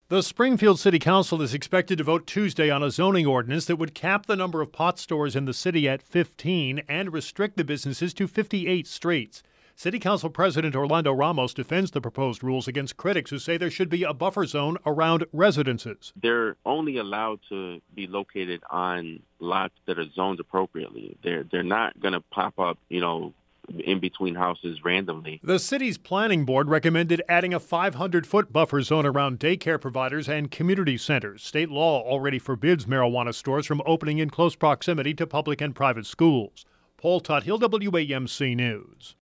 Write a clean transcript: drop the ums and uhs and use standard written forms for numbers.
The Springfield City Council is expected to vote Tuesday on a zoning ordinance that would cap the number of pot stores in the city at 15 and restrict the businesses to 58 streets. City Council President Orlando Ramos defends the proposed rules against critics who say there should be a buffer zone around residences. They're only allowed to be located on lots that are zoned appropriately. They're not going to pop up, in between houses randomly. The city's planning board recommended adding a 500-foot buffer zone around daycare providers and community centers. State law already forbids marijuana stores from opening in close proximity to public and private schools. Paul Tuthill, WAMC News.